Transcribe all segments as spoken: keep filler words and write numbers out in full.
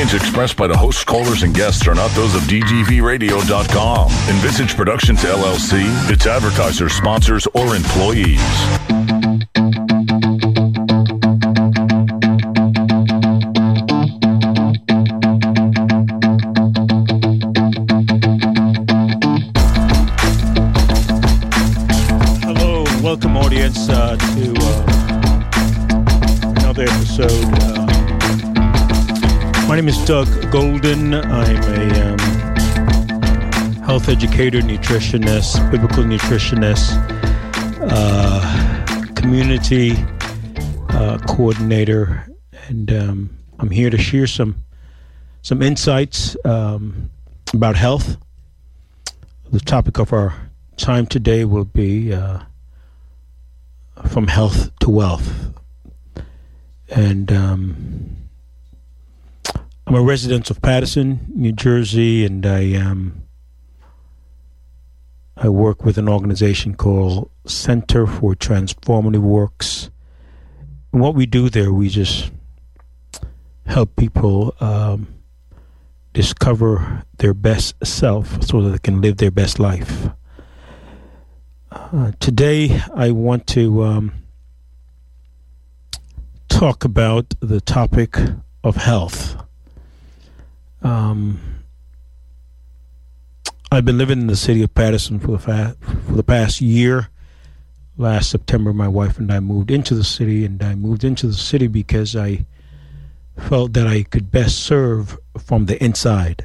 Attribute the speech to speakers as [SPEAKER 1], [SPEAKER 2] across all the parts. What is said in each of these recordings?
[SPEAKER 1] opinions expressed by the hosts, callers, and guests are not those of D G V radio dot com, Envisage Productions, L L C, its advertisers, sponsors, or employees.
[SPEAKER 2] Hello, welcome audience uh, to uh, another episode. Uh, My name is Doug Golden. I'm a um, health educator, nutritionist, biblical nutritionist, uh, community uh, coordinator, and um, I'm here to share some some insights um, about health. The topic of our time today will be uh, from health to wealth, and um, I'm a resident of Paterson, New Jersey, and I um, I work with an organization called Center for Transformative Works. And what we do there, we just help people um, discover their best self so that they can live their best life. Uh, today, I want to um, talk about the topic of health. Um, I've been living in the city of Paterson for the fa- for the past year. Last September, my wife and I moved into the city, and I moved into the city because I felt that I could best serve from the inside.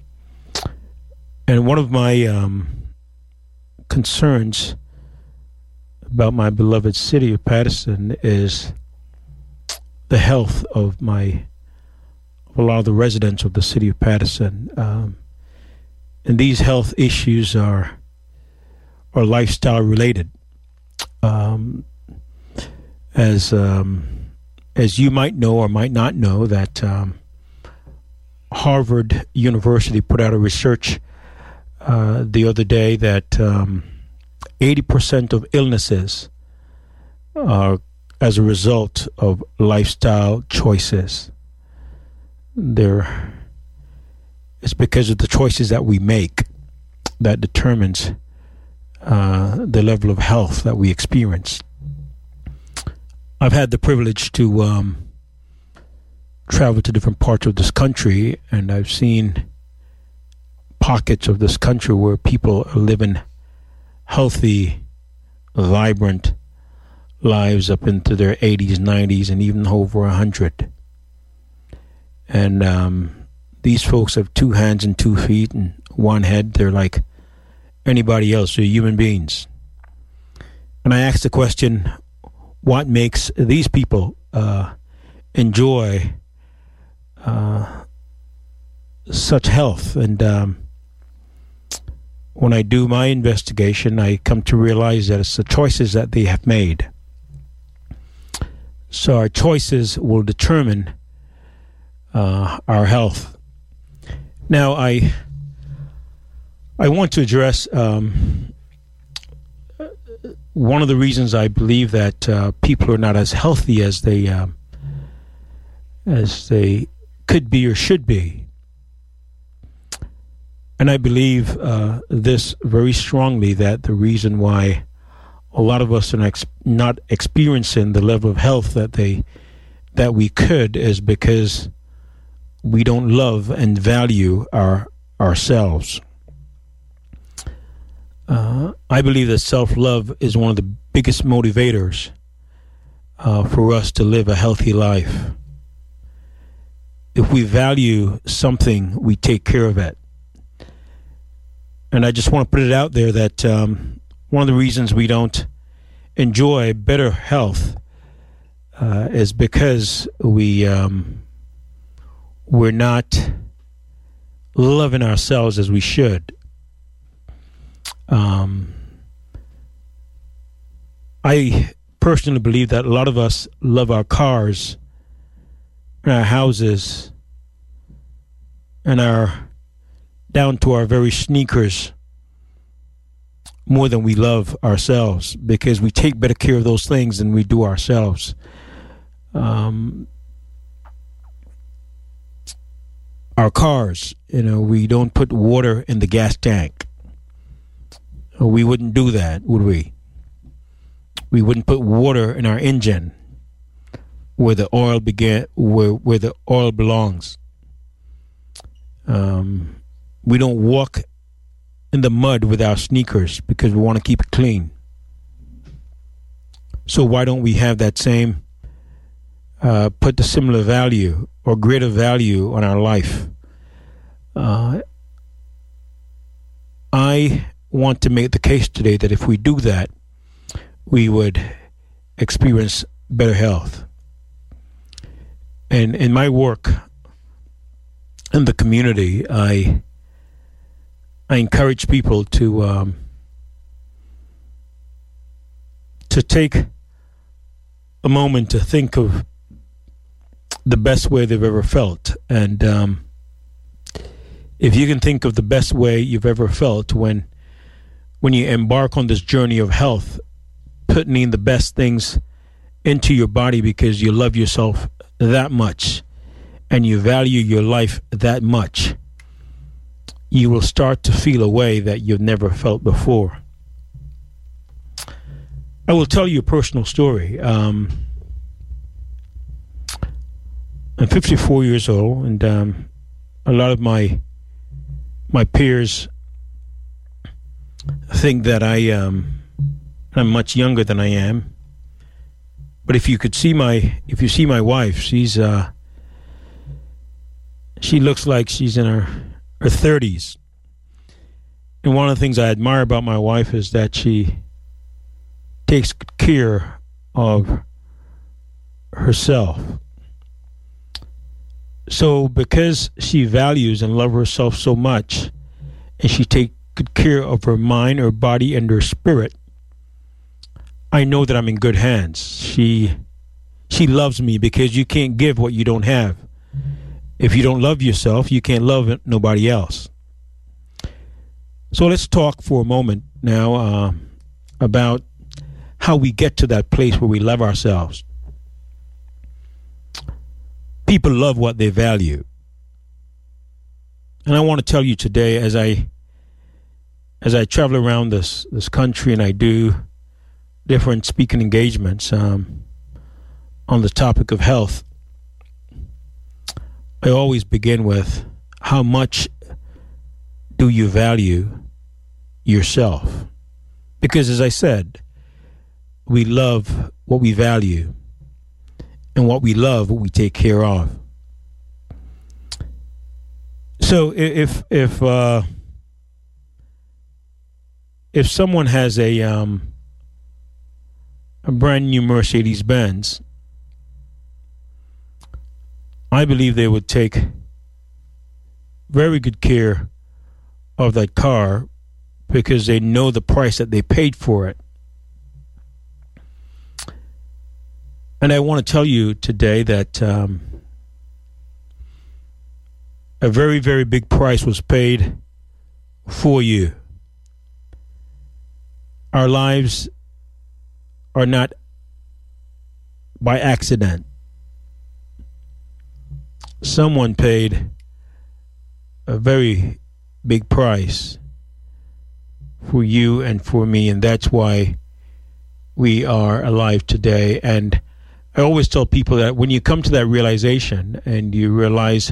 [SPEAKER 2] And one of my um, concerns about my beloved city of Paterson is the health of my a lot of the residents of the city of Paterson. Um, and these health issues are are lifestyle related. Um, as um, as you might know or might not know, that um, Harvard University put out a research uh, the other day that um, eighty percent of illnesses are as a result of lifestyle choices. There, it's because of the choices that we make that determines uh, the level of health that we experience. I've had the privilege to um, travel to different parts of this country, and I've seen pockets of this country where people are living healthy, vibrant lives up into their eighties, nineties, and even over one hundred. And um, these folks have two hands and two feet and one head. They're like anybody else. They're human beings. And I asked the question, what makes these people uh, enjoy uh, such health? And um, when I do my investigation, I come to realize that it's the choices that they have made. So our choices will determine Uh, our health. Now, I I want to address um, one of the reasons I believe that uh, people are not as healthy as they um, as they could be or should be, and I believe uh, this very strongly, that the reason why a lot of us are not, ex- not experiencing the level of health that they that we could is because we don't love and value our ourselves. Uh, I believe that self-love is one of the biggest motivators uh, for us to live a healthy life. If we value something, we take care of it. And I just want to put it out there that um, one of the reasons we don't enjoy better health uh, is because we um, we're not loving ourselves as we should. Um, I personally believe that a lot of us love our cars and our houses and our down to our very sneakers more than we love ourselves, because we take better care of those things than we do ourselves. Um, our cars, you know, we don't put water in the gas tank. We wouldn't do that, would we? We wouldn't put water in our engine where the oil began, where where the oil belongs. Um, we don't walk in the mud with our sneakers because we want to keep it clean. So why don't we have that same, uh, put the similar value or greater value on our life? Uh, I want to make the case today that if we do that, we would experience better health. And in my work in the community, I I encourage people to um, to take a moment to think of the best way they've ever felt. And um, if you can think of the best way you've ever felt when when you embark on this journey of health, putting in the best things into your body because you love yourself that much and you value your life that much, you will start to feel a way that you've never felt before. I will tell you a personal story. Um, I'm fifty-four years old, and um, a lot of my my peers think that I um, I'm much younger than I am. But if you could see my if you see my wife, she's uh, she looks like she's in her her thirties. And one of the things I admire about my wife is that she takes care of herself. So because she values and loves herself so much, and she takes good care of her mind, her body, and her spirit, I know that I'm in good hands. She she loves me because you can't give what you don't have. If you don't love yourself, you can't love nobody else. So let's talk for a moment now uh, about how we get to that place where we love ourselves. People love what they value. And I want to tell you today, as I as I travel around this, this country and I do different speaking engagements um, on the topic of health, I always begin with, how much do you value yourself? Because as I said, we love what we value, and what we love, what we take care of. So if if uh, if someone has a um, a brand new Mercedes Benz, I believe they would take very good care of that car because they know the price that they paid for it. And I want to tell you today that um, a very, very big price was paid for you. Our lives are not by accident. Someone paid a very big price for you and for me, and that's why we are alive today. And I always tell people that when you come to that realization and you realize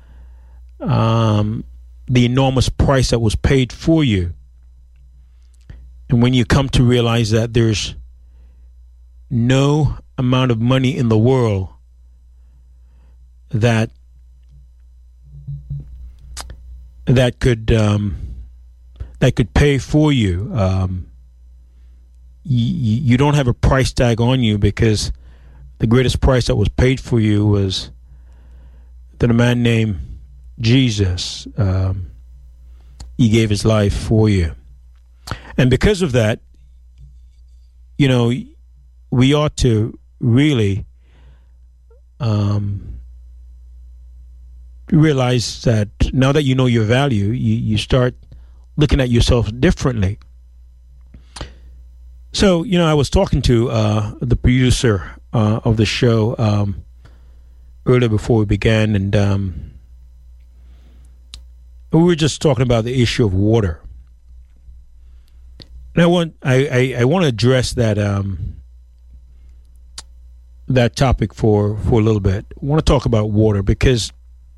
[SPEAKER 2] um, the enormous price that was paid for you, and when you come to realize that there's no amount of money in the world that that could um, that could pay for you, um, you, you don't have a price tag on you, because the greatest price that was paid for you was that a man named Jesus, um, he gave his life for you. And because of that, you know, we ought to really um, realize that now that you know your value, you, you start looking at yourself differently. So, you know, I was talking to uh, the producer uh, of the show um, earlier before we began, and um, we were just talking about the issue of water. And I want I, I, I want to address that um, that topic for, for a little bit. I want to talk about water because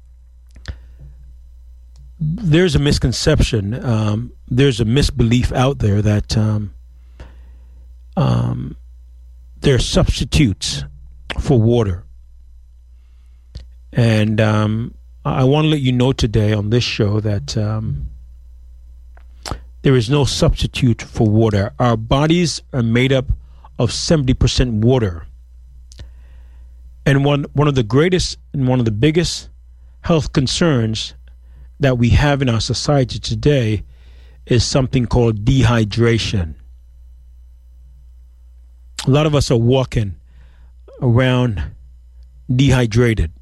[SPEAKER 2] there's a misconception, um, there's a misbelief out there that um, um, there are substitutes for water. And um, I want to let you know today on this show that um, there is no substitute for water. Our bodies are made up of seventy percent water. And one, one of the greatest and one of the biggest health concerns that we have in our society today is something called dehydration. A lot of us are walking around dehydrated.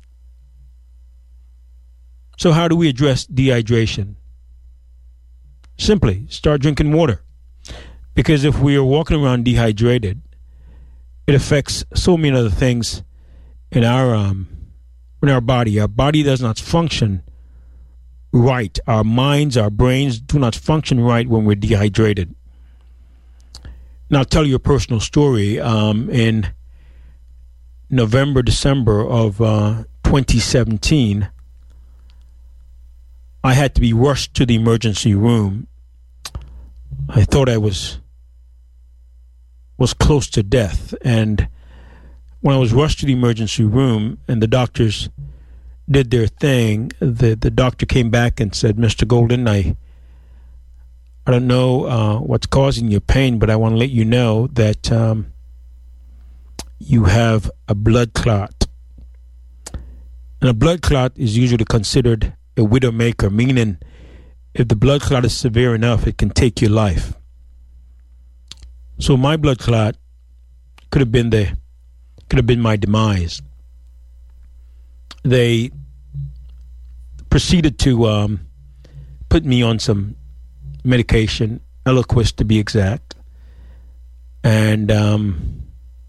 [SPEAKER 2] So how do we address dehydration? Simply start drinking water. Because if we are walking around dehydrated, it affects so many other things in our um, in our body. Our body does not function right. Our minds, our brains do not function right when we're dehydrated. Now, I'll tell you a personal story. Um, in November, December of uh, twenty seventeen, I had to be rushed to the emergency room. I thought I was was close to death. And when I was rushed to the emergency room and the doctors did their thing, the, the doctor came back and said, Mister Golden, I I don't know uh, what's causing your pain, but I want to let you know that um, you have a blood clot. And a blood clot is usually considered a widowmaker, meaning if the blood clot is severe enough, it can take your life. So my blood clot could have been the could have been my demise. They proceeded to um, put me on some medication, Eliquis to be exact, and um,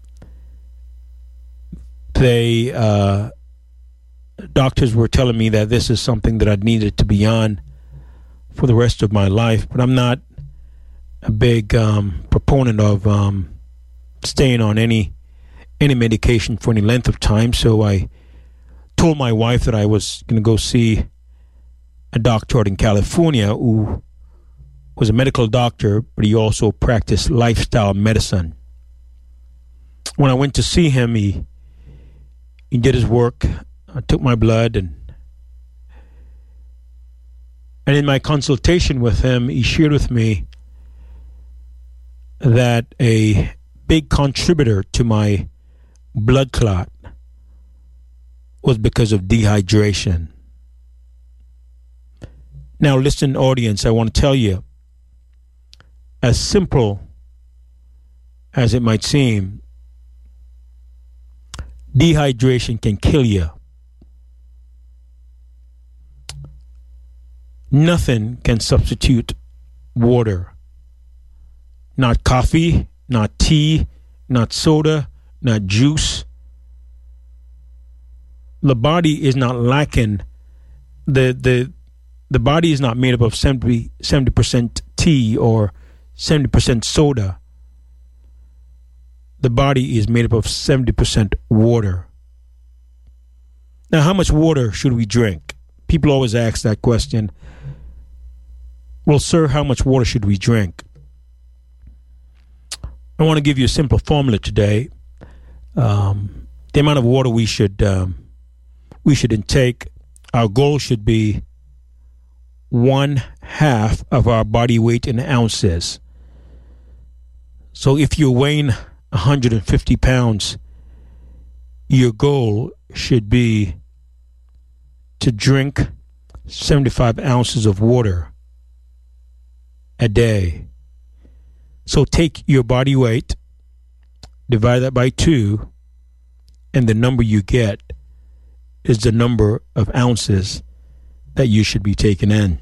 [SPEAKER 2] they uh, doctors were telling me that this is something that I needed to be on for the rest of my life. But I'm not a big um, proponent of um, staying on any any medication for any length of time. So I told my wife that I was going to go see a doctor out in California who was a medical doctor, but he also practiced lifestyle medicine. When I went to see him, he he did his work. I took my blood, and and in my consultation with him, he shared with me that a big contributor to my blood clot was because of dehydration. Now, listen, audience, I want to tell you, as simple as it might seem, dehydration can kill you. Nothing can substitute water. Not coffee, not tea, not soda, not juice. The body is not lacking. The the the body is not made up of seventy percent tea or seventy percent soda. The body is made up of seventy percent water. Now, how much water should we drink? People always ask that question. Well, sir, how much water should we drink? I want to give you a simple formula today. Um, the amount of water we should um, we should intake. Our goal should be one half of our body weight in ounces. So if you're weighing one hundred fifty pounds, your goal should be to drink seventy-five ounces of water a day. So take your body weight, divide that by two, and the number you get is the number of ounces that you should be taking in.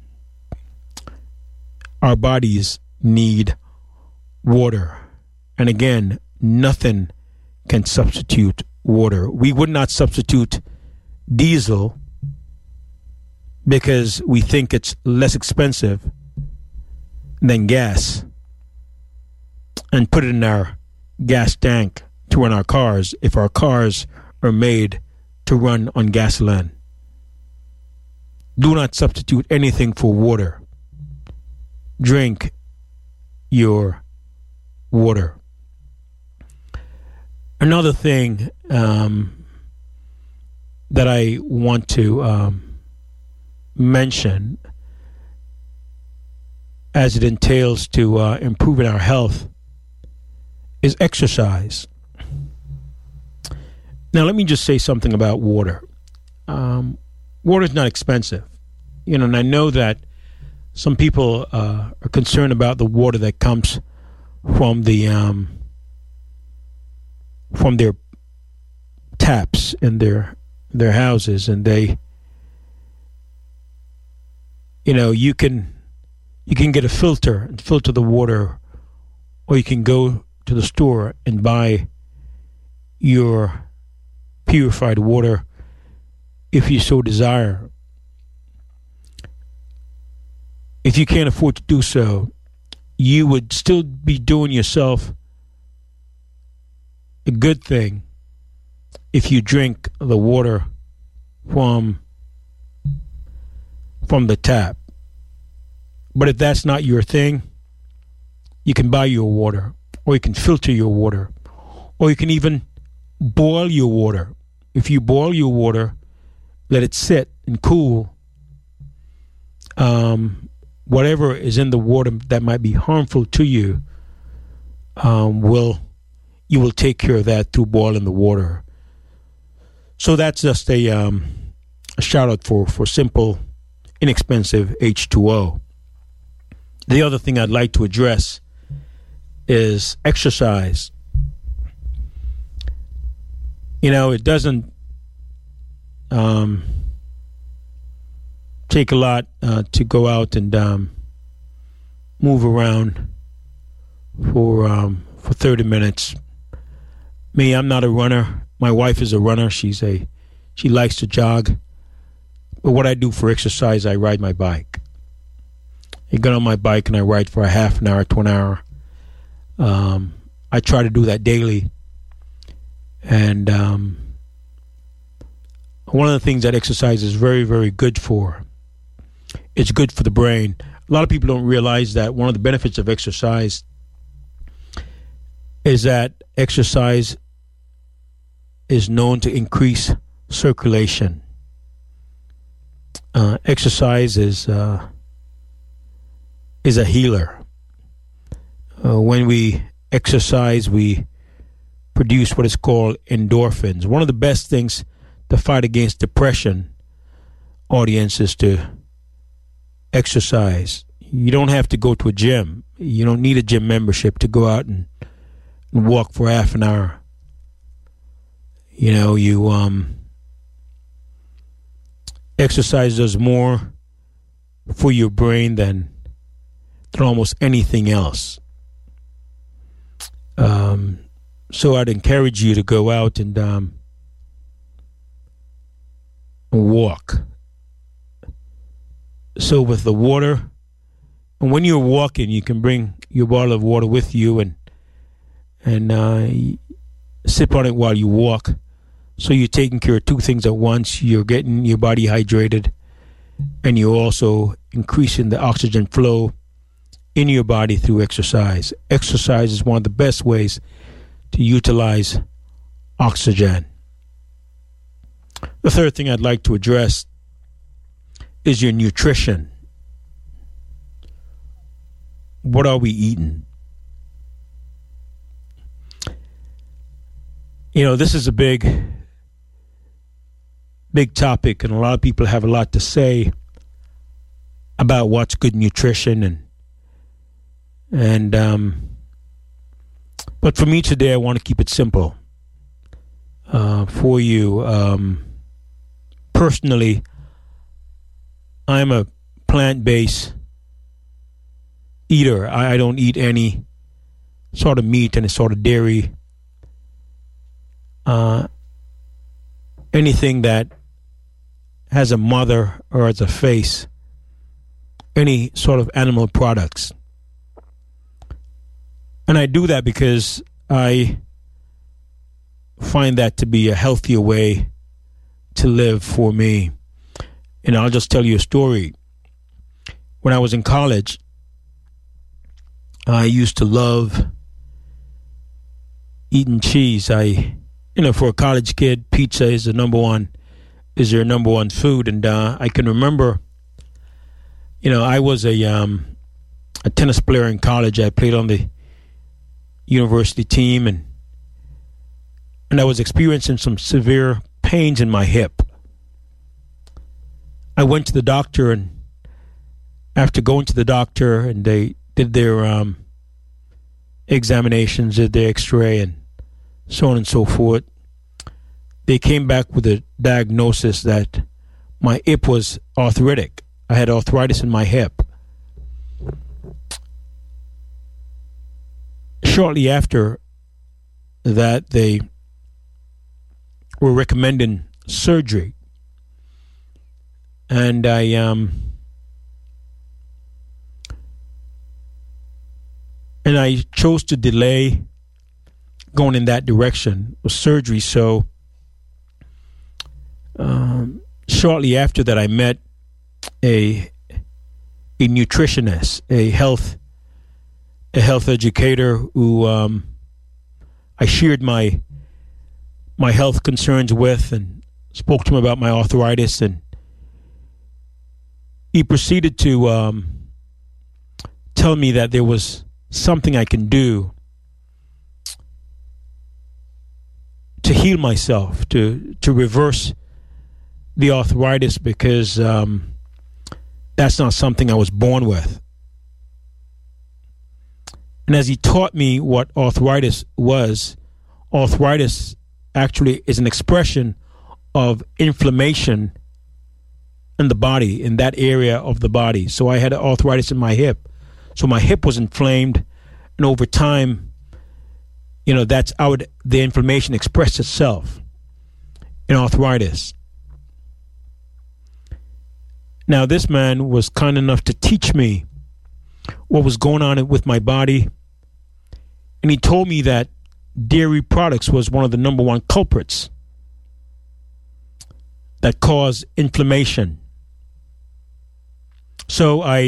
[SPEAKER 2] Our bodies need water. And again, nothing can substitute water. We would not substitute diesel because we think it's less expensive than gas, and put it in our gas tank to run our cars if our cars are made to run on gasoline. Do not substitute anything for water. Drink your water. Another thing um, that I want to um, mention, as it entails to uh, improving our health, is exercise. Now, let me just say something about water. Um, water is not expensive. You know, and I know that some people uh, are concerned about the water that comes from the um, from their taps in their their houses, and they, you know, you can you can get a filter and filter the water, or you can go to the store and buy your purified water if you so desire. If you can't afford to do so, you would still be doing yourself a good thing if you drink the water from from the tap. But if that's not your thing, you can buy your water, or you can filter your water, or you can even boil your water. If you boil your water, let it sit and cool. Um, whatever is in the water that might be harmful to you, um, will you will take care of that through boiling the water. So that's just a, um, a shout out for, for simple, inexpensive H two O. The other thing I'd like to address is exercise. You know, it doesn't um, take a lot uh, to go out and um, move around for um, for thirty minutes. Me, I'm not a runner. My wife is a runner. She's a she likes to jog. But what I do for exercise, I ride my bike. I get on my bike and I ride for a half an hour to an hour. Um, I try to do that daily. And um, one of the things that exercise is very, very good for, it's good for the brain. A lot of people don't realize that one of the benefits of exercise is that exercise is known to increase circulation. Uh, exercise is uh, is a healer. Uh, when we exercise, we produce what is called endorphins. One of the best things to fight against depression, audience, is to exercise. You don't have to go to a gym. You don't need a gym membership to go out and, and walk for half an hour. You know, you um, exercise does more for your brain than, than almost anything else. Um, so I'd encourage you to go out and um, walk. So with the water, and when you're walking, you can bring your bottle of water with you and and uh, sip on it while you walk. So you're taking care of two things at once. You're getting your body hydrated, and you're also increasing the oxygen flow in your body through exercise. Exercise is one of the best ways to utilize oxygen. The third thing I'd like to address is your nutrition. What are we eating? You know, this is a big, big topic, and a lot of people have a lot to say about what's good nutrition, and and um, but for me today, I want to keep it simple. Uh, for you, um, personally, I'm a plant-based eater. I, I don't eat any sort of meat, any sort of dairy, uh, anything that has a mother or as a face any sort of animal products. And I do that because I find that to be a healthier way to live for me. And I'll just tell you a story. When I was in college, I used to love eating cheese. I, you know, for a college kid, pizza is the number one, is their number one food. And uh, I can remember, you know, I was a um, a tennis player in college. I played on the university team, and and I was experiencing some severe pains in my hip. I went to the doctor, and after going to the doctor, and they did their um, examinations, did their x-ray, and so on and so forth, they came back with a diagnosis that my hip was arthritic. I had arthritis in my hip. Shortly after that, they were recommending surgery. And I um and I chose to delay going in that direction with surgery. So um, shortly after that, I met a a nutritionist, a health a health educator who um, I shared my my health concerns with, and spoke to him about my arthritis, and he proceeded to um, tell me that there was something I can do to heal myself, to to reverse the arthritis, because um, that's not something I was born with. And as he taught me what arthritis was, arthritis actually is an expression of inflammation in the body, in that area of the body. So I had arthritis in my hip. So my hip was inflamed, and over time, you know, that's how it, the inflammation expressed itself in arthritis. Now, this man was kind enough to teach me what was going on with my body, and he told me that dairy products was one of the number one culprits that cause inflammation. So I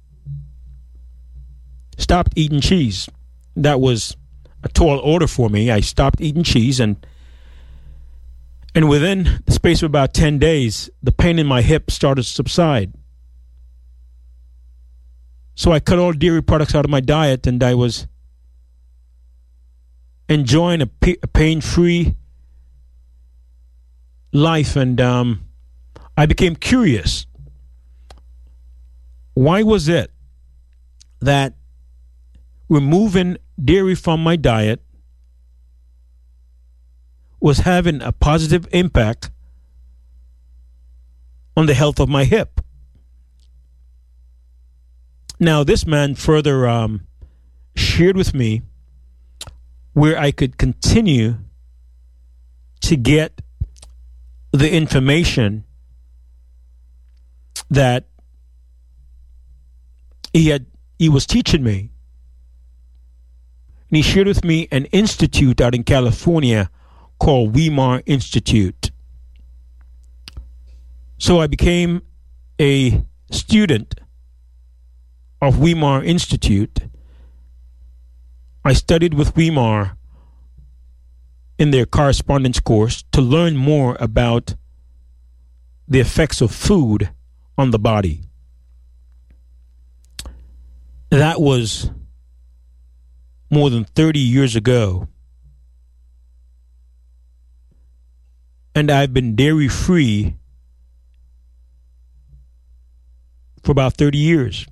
[SPEAKER 2] stopped eating cheese. That was a tall order for me. I stopped eating cheese, and and within the space of about ten days, the pain in my hip started to subside. So I cut all dairy products out of my diet, and I was enjoying a, p- a pain-free life, and um, I became curious. Why was it that removing dairy from my diet was having a positive impact on the health of my hip? Now, this man further um, shared with me where I could continue to get the information that he had he was teaching me. And he shared with me an institute out in California called Weimar Institute. So I became a student of Weimar Institute. I studied with Weimar in their correspondence course to learn more about the effects of food on the body. That was more than thirty years ago. And I've been dairy-free for about thirty years.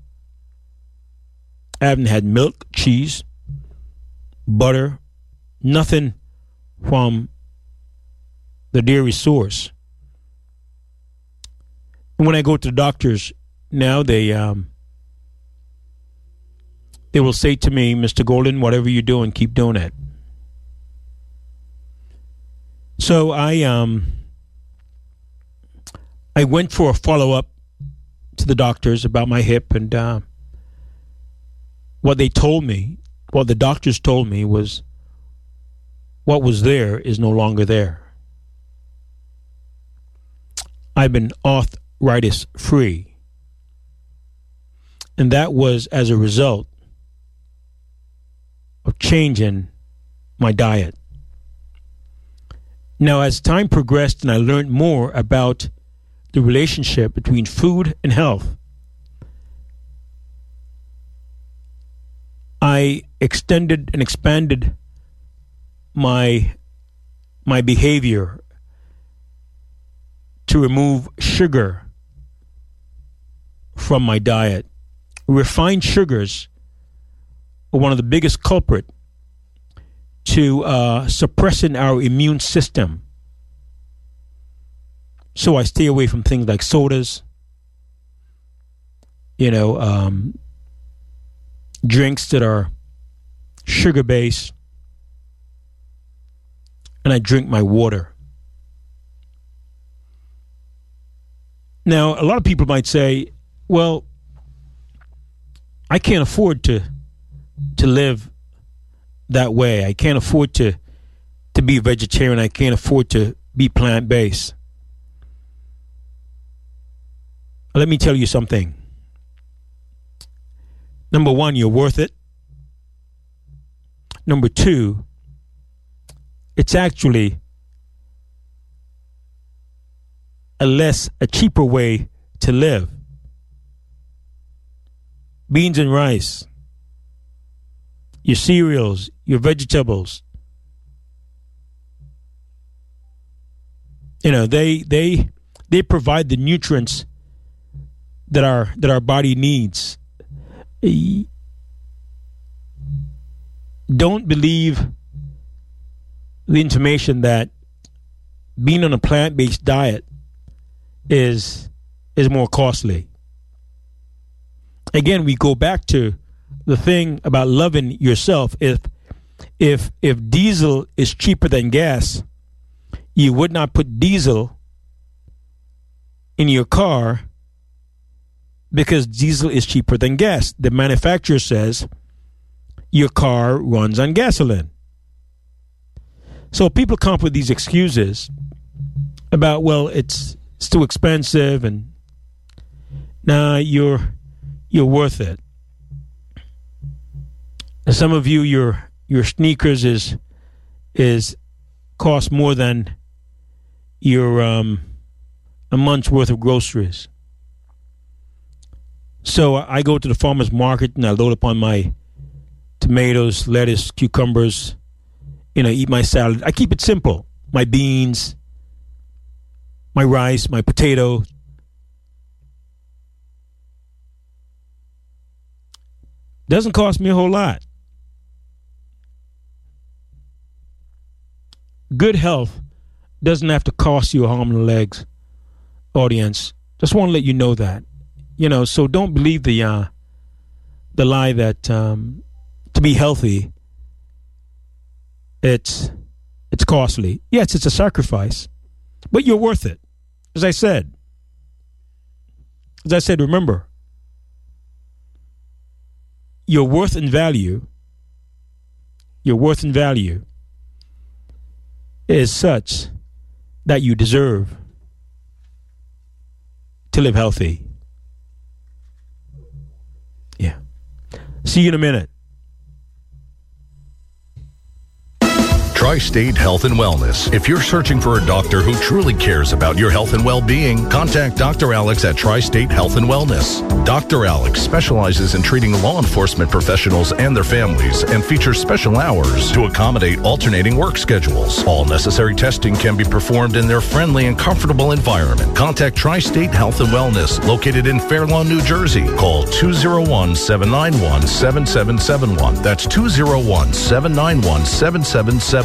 [SPEAKER 2] I haven't had milk, cheese, butter, nothing from the dairy source. And when I go to the doctors now, they um, they will say to me, Mister Golden, whatever you're doing, keep doing it. So I um I went for a follow-up to the doctors about my hip, and uh, what they told me, what the doctors told me was, what was there is no longer there. I've been arthritis-free, and that was as a result of changing my diet. Now, as time progressed and I learned more about the relationship between food and health, I extended and expanded my my behavior to remove sugar from my diet. Refined sugars are one of the biggest culprit to uh, suppressing our immune system. So I stay away from things like sodas, you know, um, drinks that are sugar-based, and I drink my water. Now, a lot of people might say, well, I can't afford to to live that way. I can't afford to to be a vegetarian. I can't afford to be plant-based. Let me tell you something. Number one, you're worth it. Number two, it's actually a less, a cheaper way to live. Beans and rice, your cereals, your vegetables. You know, they they they provide the nutrients that our that our body needs. Don't believe the information that being on a plant-based diet is is more costly. Again, we go back to the thing about loving yourself. If if if diesel is cheaper than gas, you would not put diesel in your car because diesel is cheaper than gas. The manufacturer says your car runs on gasoline. So people come up with these excuses about, well, it's, it's too expensive, and nah, you're you're worth it. And some of you, your your sneakers is is cost more than your um, a month's worth of groceries. So I go to the farmer's market and I load up on my tomatoes, lettuce, cucumbers, you know, eat my salad. I keep it simple. My beans, my rice, my potato. Doesn't cost me a whole lot. Good health doesn't have to cost you a arm and legs, audience. Just want to let you know that. You know, so don't believe the uh, the lie that um, to be healthy, it's it's costly. Yes, it's a sacrifice, but you're worth it. As I said, as I said, remember, your worth and value, your worth and value is such that you deserve to live healthy. Yeah. See you in a minute.
[SPEAKER 1] Tri-State Health and Wellness. If you're searching for a doctor who truly cares about your health and well-being, contact Doctor Alex at Tri-State Health and Wellness. Doctor Alex specializes in treating law enforcement professionals and their families and features special hours to accommodate alternating work schedules. All necessary testing can be performed in their friendly and comfortable environment. Contact Tri-State Health and Wellness, located in Fair Lawn, New Jersey. Call two oh one, seven nine one, seven seven seven one. That's two oh one, seven nine one, seven seven seven one.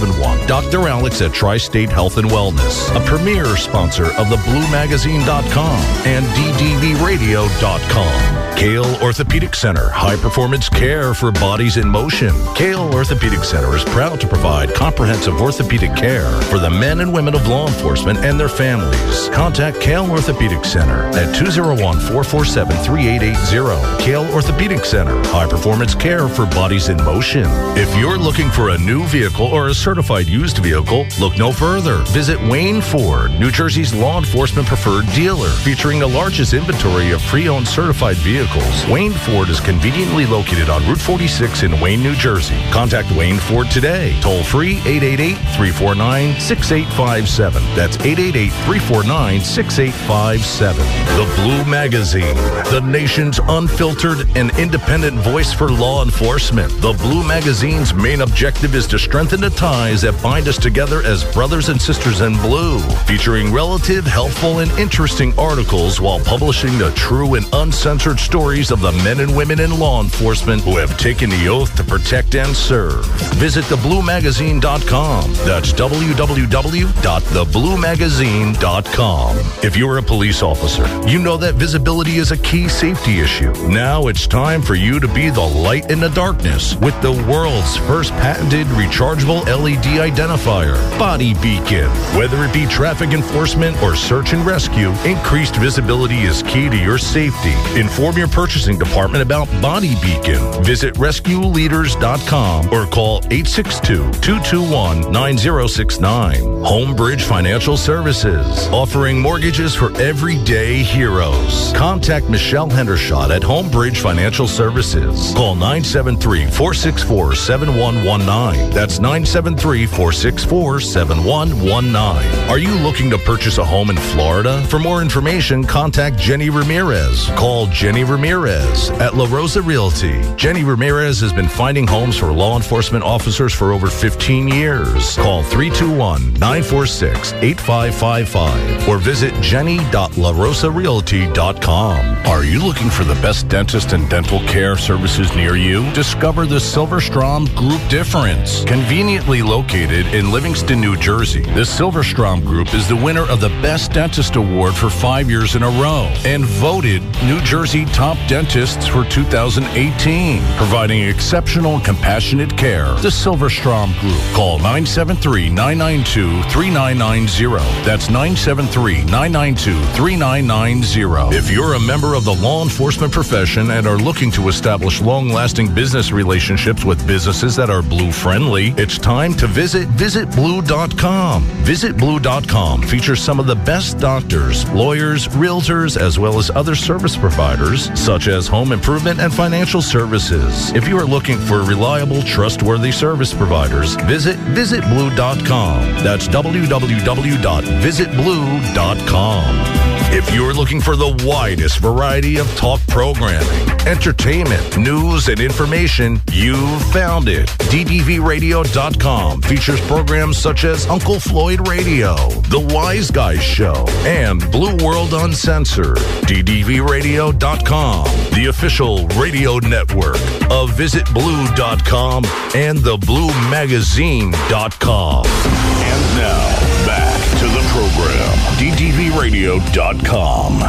[SPEAKER 1] seven one. Doctor Alex at Tri-State Health and Wellness, a premier sponsor of the blue magazine dot com and D D V radio dot com. Kale Orthopedic Center, high-performance care for bodies in motion. Kale Orthopedic Center is proud to provide comprehensive orthopedic care for the men and women of law enforcement and their families. Contact Kale Orthopedic Center at two oh one, four four seven, three eight eight zero. Kale Orthopedic Center, high-performance care for bodies in motion. If you're looking for a new vehicle or a certified used vehicle, look no further. Visit Wayne Ford, New Jersey's law enforcement preferred dealer, featuring the largest inventory of pre-owned certified vehicles. Wayne Ford is conveniently located on Route forty-six in Wayne, New Jersey. Contact Wayne Ford today. Toll free eight eight eight, three four nine, six eight five seven. That's eight eight eight, three four nine, six eight five seven. The Blue Magazine, the nation's unfiltered and independent voice for law enforcement. The Blue Magazine's main objective is to strengthen the ties that bind us together as brothers and sisters in blue, featuring relative, helpful, and interesting articles while publishing the true and uncensored stories of the men and women in law enforcement who have taken the oath to protect and serve. Visit the blue magazine dot com. That's w w w dot the blue magazine dot com. If you're a police officer, you know that visibility is a key safety issue. Now it's time for you to be the light in the darkness with the world's first patented rechargeable L E D identifier, Body Beacon. Whether it be traffic enforcement or search and rescue, increased visibility is key to your safety. Inform your purchasing department about Body Beacon. Visit rescue leaders dot com or call eight six two, two two one, nine zero six nine. Homebridge Financial Services, offering mortgages for everyday heroes. Contact Michelle Hendershot at Homebridge Financial Services. Call nine seven three, four six four, seven one one nine. That's nine seven three, four six four, seven one one nine. Are you looking to purchase a home in Florida? For more information, contact Jenny Ramirez. Call Jenny Ramirez at La Rosa Realty. Jenny Ramirez has been finding homes for law enforcement officers for over fifteen years. Call three two one, nine four six, eight five five five or visit jenny dot la rosa realty dot com. Are you looking for the best dentist and dental care services near you? Discover the Silverstrom Group difference. Conveniently located in Livingston, New Jersey, the Silverstrom Group is the winner of the Best Dentist Award for five years in a row and voted New Jersey Top Dentists for two thousand eighteen, providing exceptional and compassionate care. The Silverstrom Group. Call nine seven three, nine nine two, three nine nine zero. That's nine seven three, nine nine two, three nine nine zero. If you're a member of the law enforcement profession and are looking to establish long-lasting business relationships with businesses that are blue-friendly, it's time to visit visit blue dot com. visit blue dot com features some of the best doctors, lawyers, realtors, as well as other service providers, such as home improvement and financial services. If you are looking for reliable, trustworthy service providers, visit visit blue dot com. That's w w w dot visit blue dot com. If you're looking for the widest variety of talk programming, entertainment, news, and information, you've found it. D D V radio dot com features programs such as Uncle Floyd Radio, The Wise Guys Show, and Blue World Uncensored. D D V radio dot com, the official radio network of visit blue dot com and the blue magazine dot com. And now, back to the program. D D V radio dot com.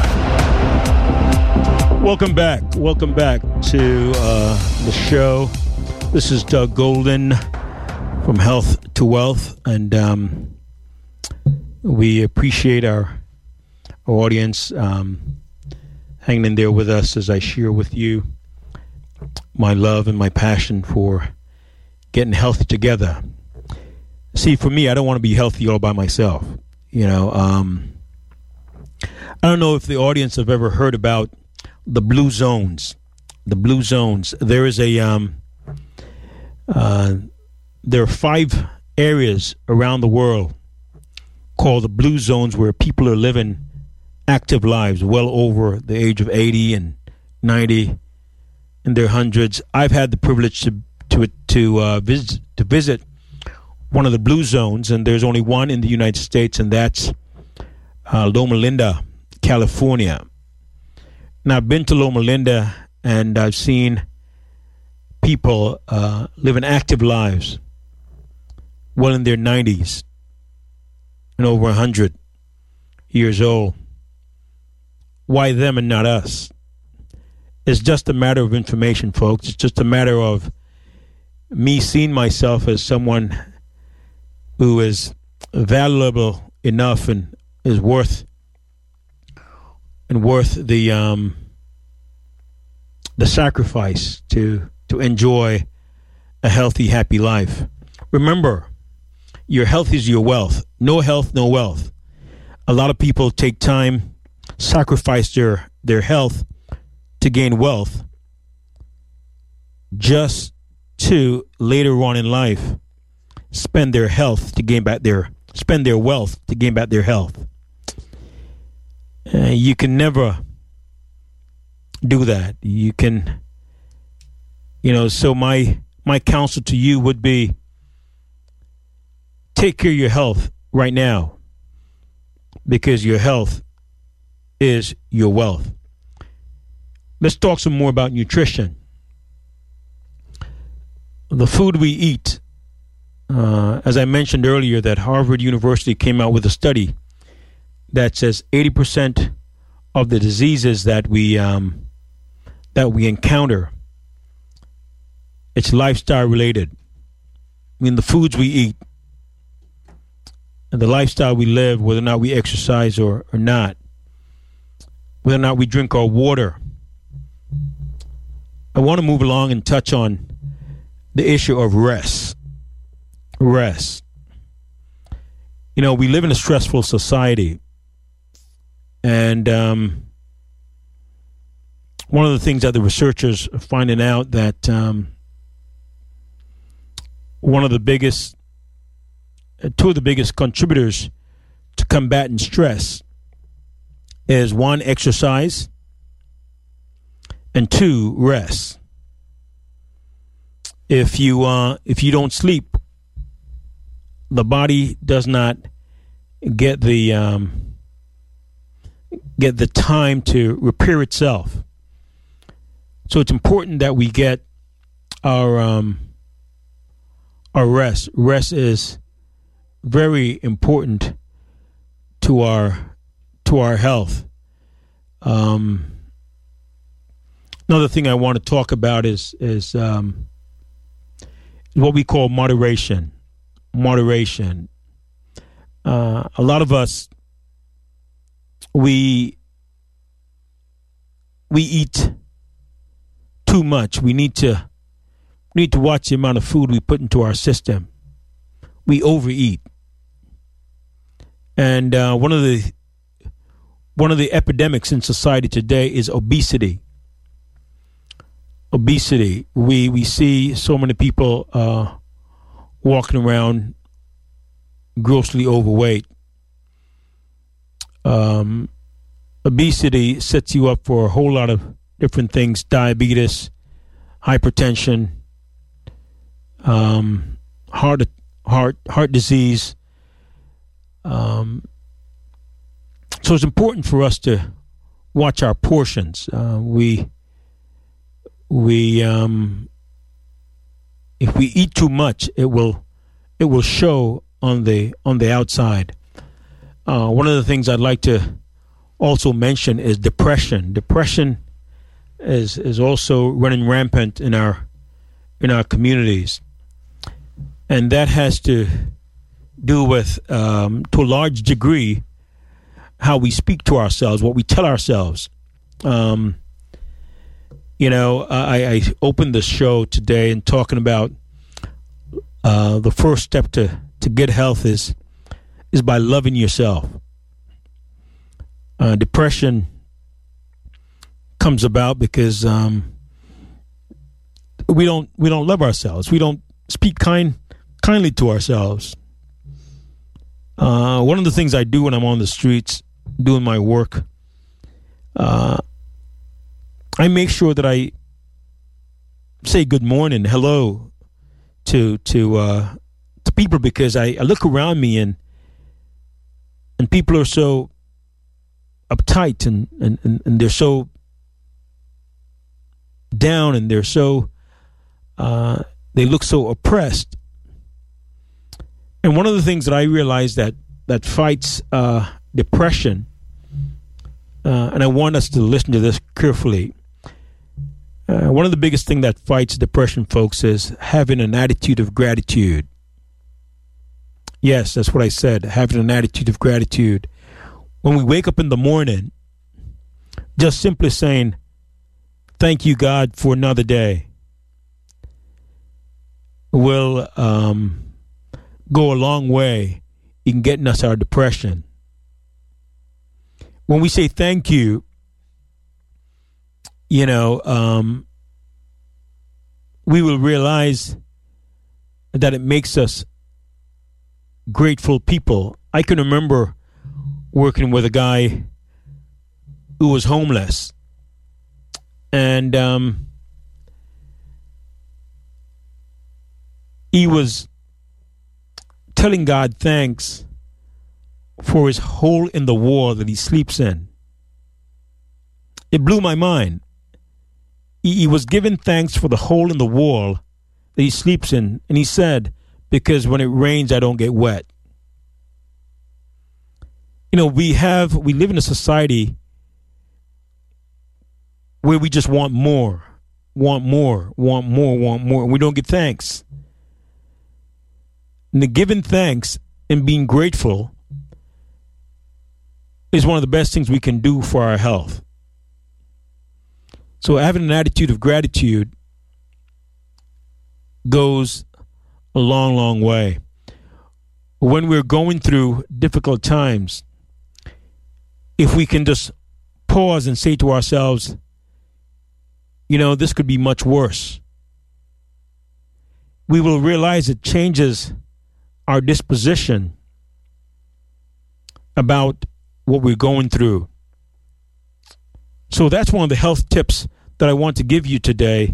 [SPEAKER 2] Welcome back. Welcome back to uh, the show. This is Doug Golden from Health to Wealth, and um, we appreciate our, our audience um, hanging in there with us as I share with you my love and my passion for getting healthy together. See, for me, I don't want to be healthy all by myself. You know, um, I don't know if the audience have ever heard about the Blue Zones. The Blue Zones. There is a, um, uh, there are five areas around the world called the Blue Zones where people are living active lives well over the age of eighty and ninety in their hundreds. I've had the privilege to to to uh, visit to visit one of the Blue Zones, and there's only one in the United States, and that's uh, Loma Linda, California. Now, I've been to Loma Linda, and I've seen people uh, living active lives. well in their nineties and over one hundred years old. Why them and not us? It's just a matter of information, folks. It's just a matter of me seeing myself as someone who is valuable enough and is worth and worth the um, the sacrifice to to enjoy a healthy, happy life. Remember, your health is your wealth. No health, no wealth. A lot of people take time, sacrifice their their health to gain wealth, just to later on in life spend their health to gain back their spend their wealth to gain back their health. Uh, you can never do that. You can, you know. So my my counsel to you would be: take care of your health right now, because your health is your wealth. Let's talk some more about nutrition. The food we eat, uh, as I mentioned earlier, that Harvard University came out with a study that says eighty percent of the diseases that we um, that we encounter, it's lifestyle related. I mean, the foods we eat and the lifestyle we live, whether or not we exercise or, or not, whether or not we drink our water. I want to move along and touch on the issue of rest. Rest. You know, we live in a stressful society. And um, one of the things that the researchers are finding out that um, one of the biggest, uh, two of the biggest contributors to combating stress is one, exercise, and two, rest. If you uh, if you don't sleep, the body does not get the um, get the time to repair itself. So it's important that we get our um, our rest. Rest is very important to our to our health. Um, another thing I want to talk about is is um, what we call moderation. Moderation. Uh, a lot of us, we we eat too much. We need to we need to watch the amount of food we put into our system. We overeat, and uh, one of the one of the epidemics in society today is obesity. Obesity. We we see so many people uh, walking around grossly overweight. Um, obesity sets you up for a whole lot of different things: diabetes, hypertension, um, heart heart heart disease. Um, so it's important for us to watch our portions. Uh, we we um, if we eat too much, it will it will show on the on the outside. Uh, one of the things I'd like to also mention is depression. Depression is is also running rampant in our in our communities, and that has to do with, um, to a large degree, how we speak to ourselves, what we tell ourselves. Um, you know, I, I opened the show today and talking about uh, the first step to, to good health is is by loving yourself. Uh, depression comes about because um, we don't we don't love ourselves. We don't speak kind kindly to ourselves. Uh, one of the things I do when I'm on the streets doing my work, uh, I make sure that I say good morning, hello to to uh, to people, because I, I look around me and and people are so uptight and, and, and, and they're so down and they're so uh, they look so oppressed. And one of the things that I realized that that fights uh, depression, uh, and I want us to listen to this carefully. Uh, one of the biggest things that fights depression, folks, is having an attitude of gratitude. Yes, that's what I said, having an attitude of gratitude. When we wake up in the morning, just simply saying, thank you, God, for another day, will um, go a long way in getting us out of depression. When we say thank you, you know, um, we will realize that it makes us grateful people. I can remember working with a guy who was homeless, and um, he was telling God thanks for his hole in the wall that he sleeps in. It blew my mind. He, he was giving thanks for the hole in the wall that he sleeps in, and he said, because when it rains, I don't get wet. You know, we have, we live in a society where we just want more, want more, want more, want more, and we don't get thanks. And the giving thanks and being grateful is one of the best things we can do for our health. So having an attitude of gratitude goes a long, long way. When we're going through difficult times, if we can just pause and say to ourselves, you know, this could be much worse, we will realize it changes our disposition about what we're going through. So that's one of the health tips that I want to give you today.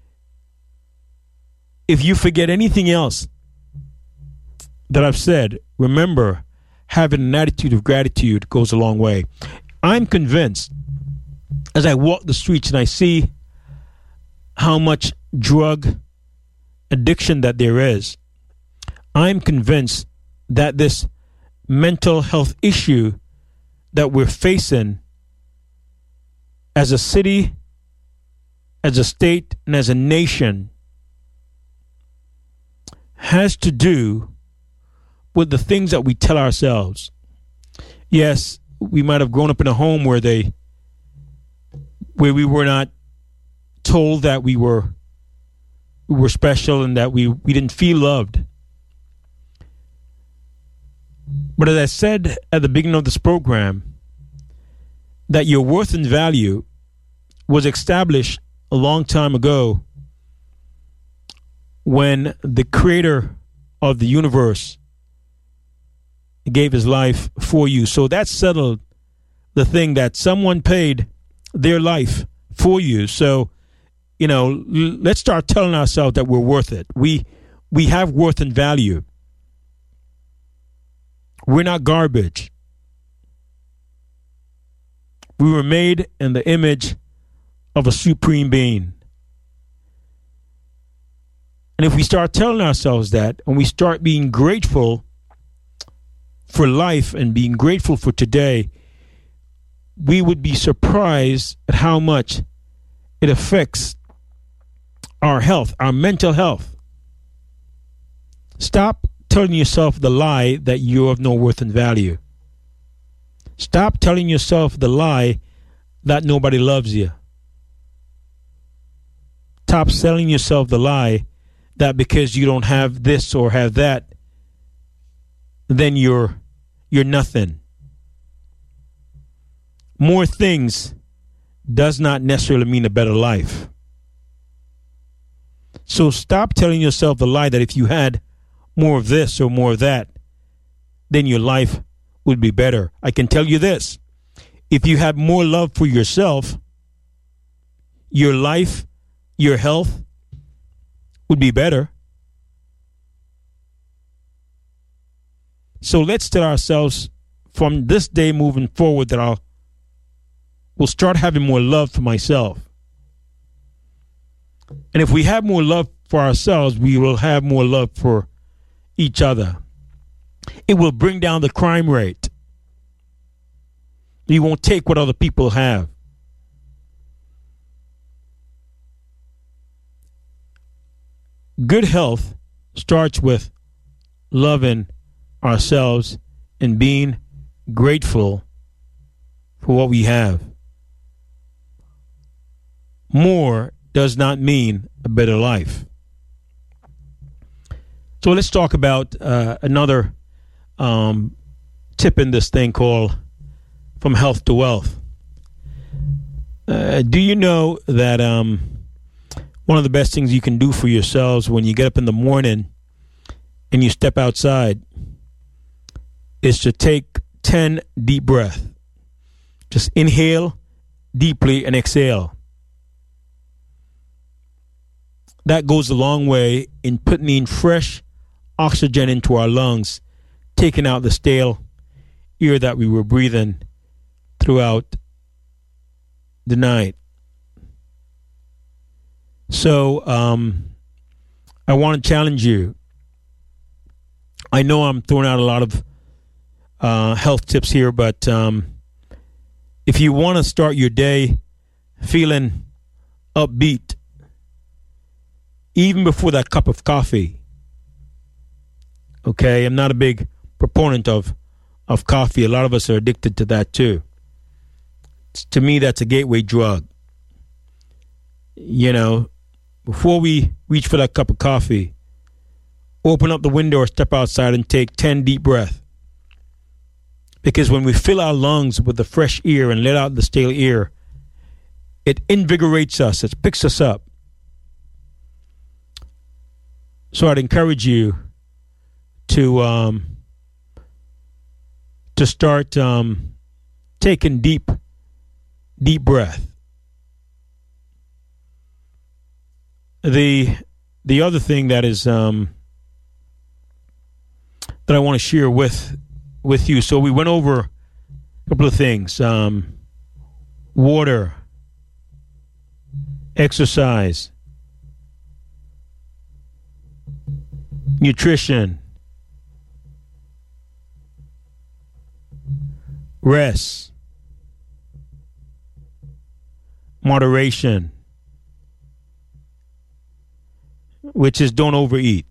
[SPEAKER 2] If you forget anything else that I've said, remember, having an attitude of gratitude goes a long way. I'm convinced, as I walk the streets and I see how much drug addiction that there is, I'm convinced that this mental health issue that we're facing as a city, as a state, and as a nation has to do with the things that we tell ourselves. Yes, we might have grown up in a home where they, where we were not told that we were, we were special and that we, we didn't feel loved. But as I said at the beginning of this program, that your worth and value was established a long time ago when the creator of the universe gave his life for you. So that settled the thing that someone paid their life for you. So, you know, l- let's start telling ourselves that we're worth it. We we have worth and value. We're not garbage. We were made in the image of a supreme being. And if we start telling ourselves that, and we start being grateful for life and being grateful for today, we would be surprised at how much it affects our health, our mental health. Stop telling yourself the lie that you're of no worth and value. Stop telling yourself the lie that nobody loves you. Stop selling yourself the lie that because you don't have this or have that, then you're you're nothing. More things does not necessarily mean a better life. So stop telling yourself the lie that if you had more of this or more of that, then your life would be better. I can tell you this. If you have more love for yourself, your life, your health would be better. So let's tell ourselves from this day moving forward that I'll will start having more love for myself. And if we have more love for ourselves, we will have more love for each other. It will bring down the crime rate. You won't take what other people have. Good health starts with loving ourselves and being grateful for what we have. More does not mean a better life. So let's talk about uh, another um, tip in this thing called From Health to Wealth. Uh, do you know that um, one of the best things you can do for yourselves when you get up in the morning and you step outside is to take ten deep breaths. Just inhale deeply and exhale. That goes a long way in putting in fresh oxygen into our lungs, taking out the stale air that we were breathing throughout the night. So um, I want to challenge you. I know I'm throwing out a lot of uh, health tips here, but um, if you want to start your day feeling upbeat, even before that cup of coffee, okay, I'm not a big proponent of, of coffee. A lot of us are addicted to that too. It's, to me, that's a gateway drug. You know, before we reach for that cup of coffee, open up the window or step outside and take ten deep breaths. Because when we fill our lungs with the fresh air and let out the stale air, it invigorates us, it picks us up. So I'd encourage you to um, to start um, taking deep, deep breath. The the other thing that is um, that I want to share with with you. So we went over a couple of things: um, water, exercise, nutrition, rest, moderation, which is don't overeat.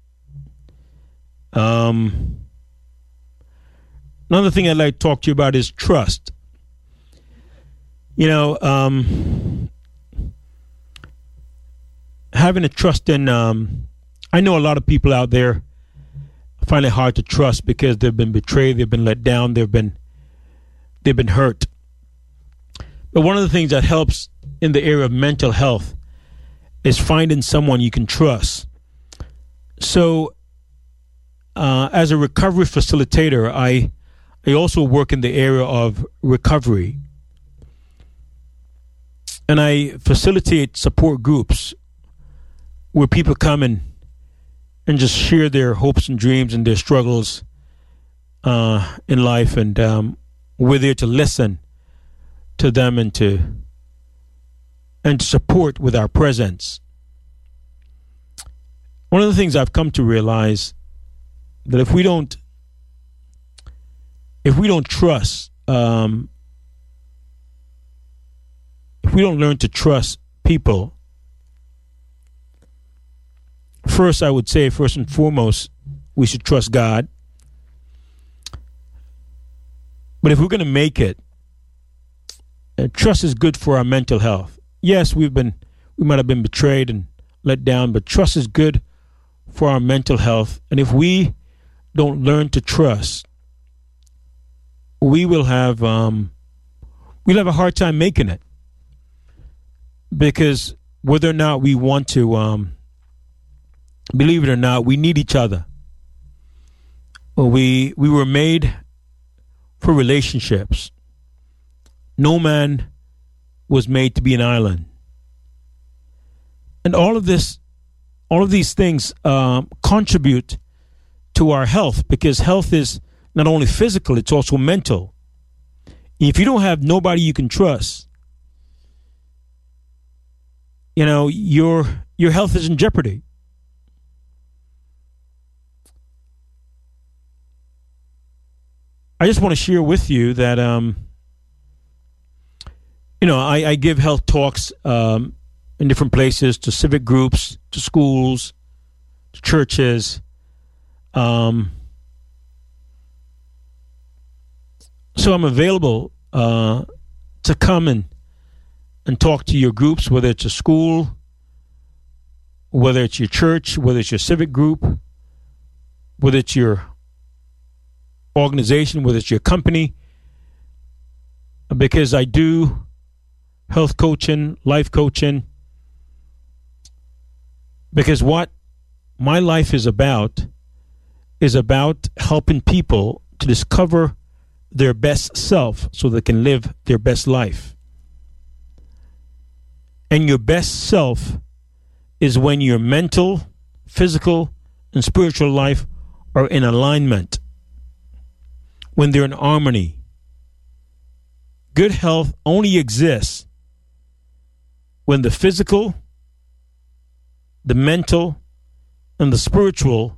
[SPEAKER 2] Um, another thing I'd like to talk to you about is trust. You know, um, having a trust in... Um, I know a lot of people out there find it hard to trust because they've been betrayed, they've been let down, they've been they've been hurt. But one of the things that helps in the area of mental health is finding someone you can trust. So, uh, as a recovery facilitator, I I also work in the area of recovery, and I facilitate support groups where people come and and just share their hopes and dreams and their struggles uh, in life. And um, we're there to listen to them and to and to support with our presence. One of the things I've come to realize that if we don't if we don't trust, um, if we don't learn to trust people, first, I would say, first and foremost, we should trust God. But if we're going to make it, uh, trust is good for our mental health. Yes, we've been, we might have been betrayed and let down, but trust is good for our mental health. And if we don't learn to trust, we will have, um, we'll have a hard time making it. Because whether or not we want to, um, believe it or not, we need each other. We we were made for relationships. No man was made to be an island. And all of this, all of these things um, contribute to our health, because health is not only physical, it's also mental. If you don't have nobody you can trust, you know, your your health is in jeopardy. I just want to share with you that, um, you know, I, I give health talks um, in different places, to civic groups, to schools, to churches. Um, so I'm available uh, to come and, and talk to your groups, whether it's a school, whether it's your church, whether it's your civic group, whether it's your organization, whether it's your company, because I do health coaching, life coaching, because what my life is about is about helping people to discover their best self so they can live their best life. And your best self is when your mental, physical, and spiritual life are in alignment, when they're in harmony. Good health only exists when the physical, the mental, and the spiritual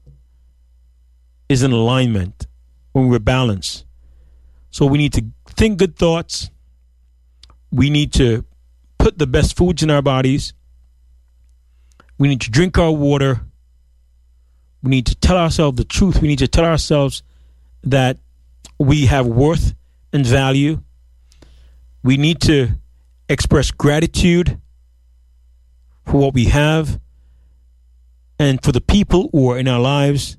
[SPEAKER 2] is in alignment, when we're balanced. So we need to think good thoughts. We need to put the best foods in our bodies. We need to drink our water. We need to tell ourselves the truth. We need to tell ourselves that we have worth and value. We need to express gratitude for what we have and for the people who are in our lives.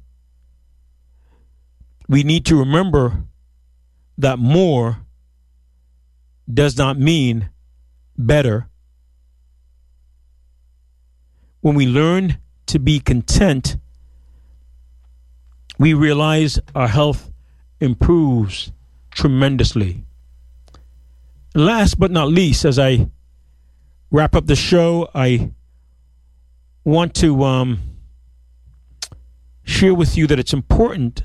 [SPEAKER 2] We need to remember that more does not mean better. When we learn to be content, we realize our health improves tremendously. Last but not least, as I wrap up the show, I want to um, share with you that it's important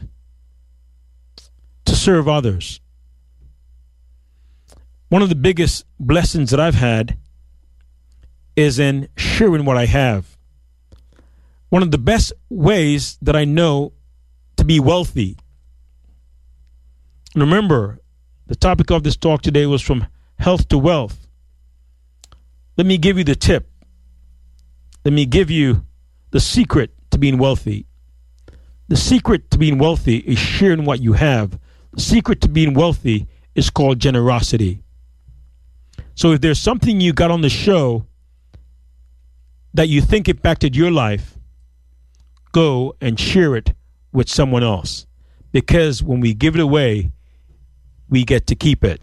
[SPEAKER 2] to serve others. One of the biggest blessings that I've had is in sharing what I have. One of the best ways that I know to be wealthy. And remember, the topic of this talk today was from health to wealth. Let me give you the tip. Let me give you the secret to being wealthy. The secret to being wealthy is sharing what you have. The secret to being wealthy is called generosity. So if there's something you got on the show that you think impacted your life, go and share it with someone else. Because when we give it away, we get to keep it.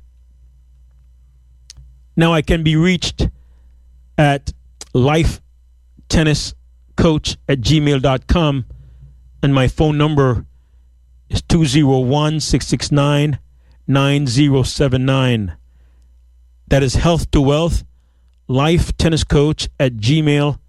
[SPEAKER 2] Now I can be reached at life tennis coach at gmail dot com, and my phone number is two oh one, six six nine, nine oh seven nine. That is health to wealth, life tennis coach at gmail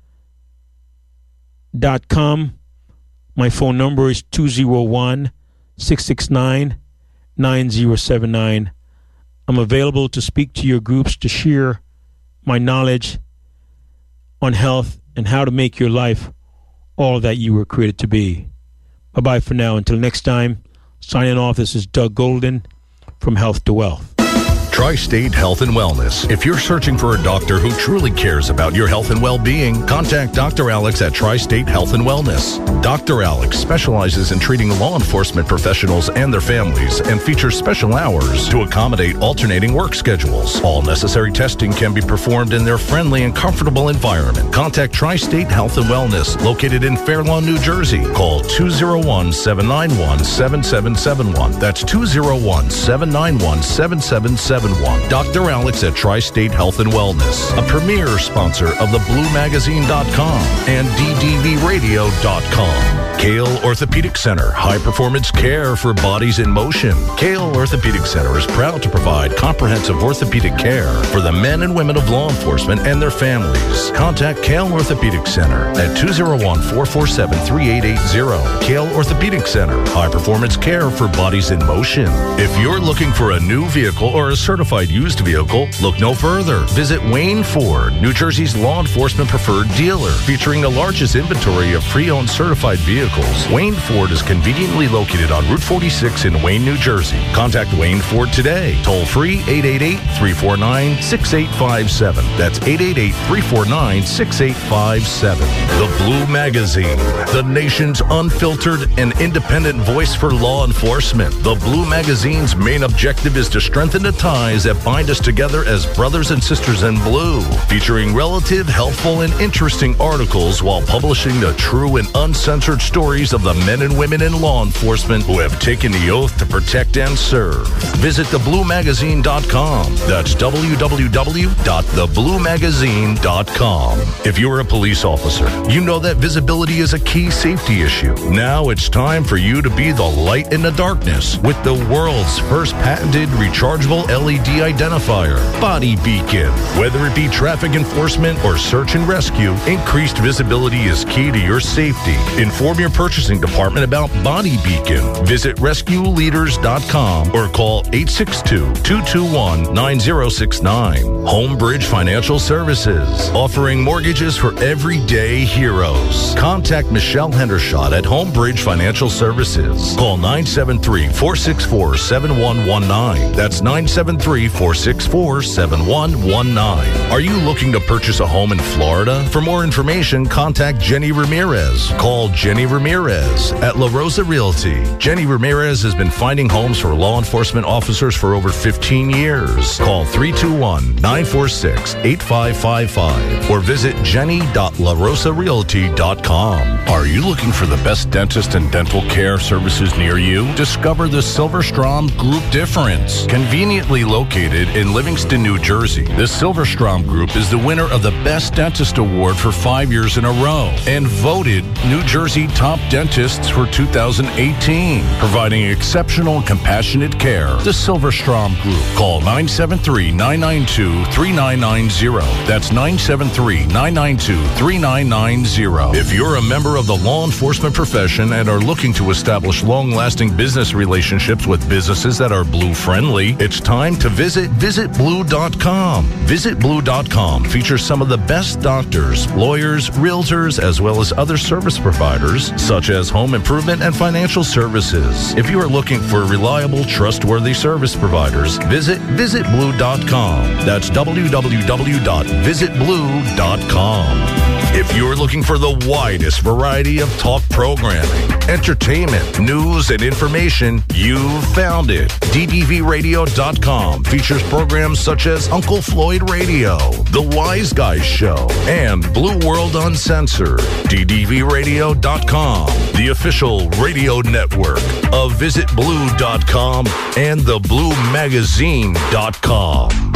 [SPEAKER 2] dot com. My phone number is two oh one, six six nine, nine oh seven nine. I'm available to speak to your groups, to share my knowledge on health and how to make your life all that you were created to be. Bye-bye for now. Until next time, signing off, this is Doug Golden from Health to Wealth.
[SPEAKER 1] Tri-State Health and Wellness. If you're searching for a doctor who truly cares about your health and well-being, contact Doctor Alex at Tri-State Health and Wellness. Doctor Alex specializes in treating law enforcement professionals and their families and features special hours to accommodate alternating work schedules. All necessary testing can be performed in their friendly and comfortable environment. Contact Tri-State Health and Wellness, located in Fair Lawn, New Jersey. Call two oh one, seven nine one, seven seven seven one. That's two oh one, seven nine one, seven seven seven one. Doctor Alex at Tri-State Health and Wellness, a premier sponsor of the blue magazine dot com and D D V radio dot com. Kale Orthopedic Center, high-performance care for bodies in motion. Kale Orthopedic Center is proud to provide comprehensive orthopedic care for the men and women of law enforcement and their families. Contact Kale Orthopedic Center at two oh one, four four seven, three eight eight oh. Kale Orthopedic Center, high-performance care for bodies in motion. If you're looking for a new vehicle or a certified used vehicle, look no further. Visit Wayne Ford, New Jersey's law enforcement preferred dealer, featuring the largest inventory of pre-owned certified vehicles. vehicles. Wayne Ford is conveniently located on Route forty-six in Wayne, New Jersey. Contact Wayne Ford today. Toll free eight eight eight, three four nine, six eight five seven. That's eight eight eight, three four nine, six eight five seven. The Blue Magazine, the nation's unfiltered and independent voice for law enforcement. The Blue Magazine's main objective is to strengthen the ties that bind us together as brothers and sisters in blue, featuring relative, helpful, and interesting articles while publishing the true and uncensored stories of the men and women in law enforcement who have taken the oath to protect and serve. Visit the blue magazine dot com. That's w w w dot the blue magazine dot com. If you're a police officer, you know that visibility is a key safety issue. Now it's time for you to be the light in the darkness with the world's first patented rechargeable L E D identifier, Body Beacon. Whether it be traffic enforcement or search and rescue, increased visibility is key to your safety. Inform your purchasing department about Body Beacon. Visit rescue leaders dot com or call eight six two, two two one, nine zero six nine. Homebridge Financial Services, offering mortgages for everyday heroes. Contact Michelle Hendershot at Homebridge Financial Services. Call nine seven three, four six four, seven one one nine. That's nine seven three, four six four, seven one one nine. Are you looking to purchase a home in Florida? For more information, contact Jenny Ramirez. Call Jenny Ramirez at La Rosa Realty. Jenny Ramirez has been finding homes for law enforcement officers for over fifteen years. Call three two one, nine four six, eight five five five or visit jenny dot la rosa realty dot com. Are you looking for the best dentist and dental care services near you? Discover the Silverstrom Group Difference. Conveniently located in Livingston, New Jersey, the Silverstrom Group is the winner of the Best Dentist Award for five years in a row and voted New Jersey Top Dentists for two thousand eighteen, providing exceptional and compassionate care. The Silverstrom Group. Call nine seven three, nine nine two, three nine nine zero. That's nine seven three, nine nine two, three nine nine zero. If you're a member of the law enforcement profession and are looking to establish long-lasting business relationships with businesses that are blue-friendly, it's time to visit visit blue dot com. visit blue dot com features some of the best doctors, lawyers, realtors, as well as other service providers, such as home improvement and financial services. If you are looking for reliable, trustworthy service providers, visit visit blue dot com. That's w w w dot visit blue dot com. If you're looking for the widest variety of talk programming, entertainment, news, and information, you've found it. d d v radio dot com features programs such as Uncle Floyd Radio, The Wise Guys Show, and Blue World Uncensored. d d v radio dot com, the official radio network of visit blue dot com and the blue magazine dot com.